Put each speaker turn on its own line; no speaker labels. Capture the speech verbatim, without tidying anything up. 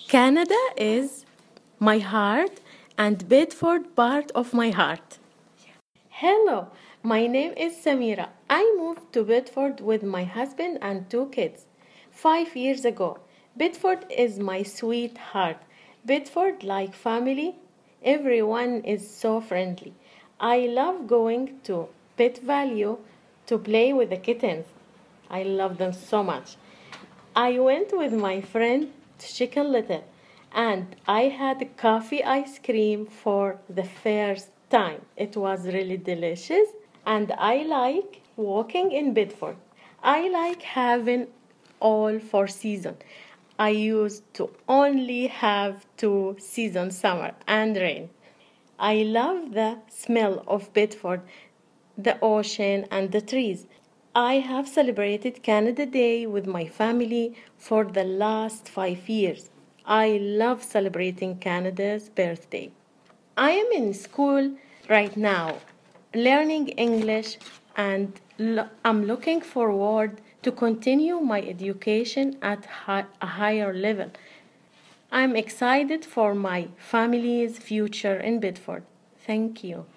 Canada is my heart and Bedford part of my heart. Hello, my name is Samira. I moved to Bedford with my husband and two kids five years ago. Bedford is my sweetheart. Bedford like family. Everyone is so friendly. I love going to Pet Value to play with the kittens. I love them so much. I went with my friend to Chicken Little and I had coffee ice cream for the first time. It was really delicious and I like walking in Bedford. I like having all four seasons. I used to only have two seasons, summer and rain. I love the smell of Bedford, the ocean, and the trees. I have celebrated Canada Day with my family for the last five years. I love celebrating Canada's birthday. I am in school right now, learning English, and lo- I'm looking forward to continue my education at hi- a higher level. I'm excited for my family's future in Bedford. Thank you.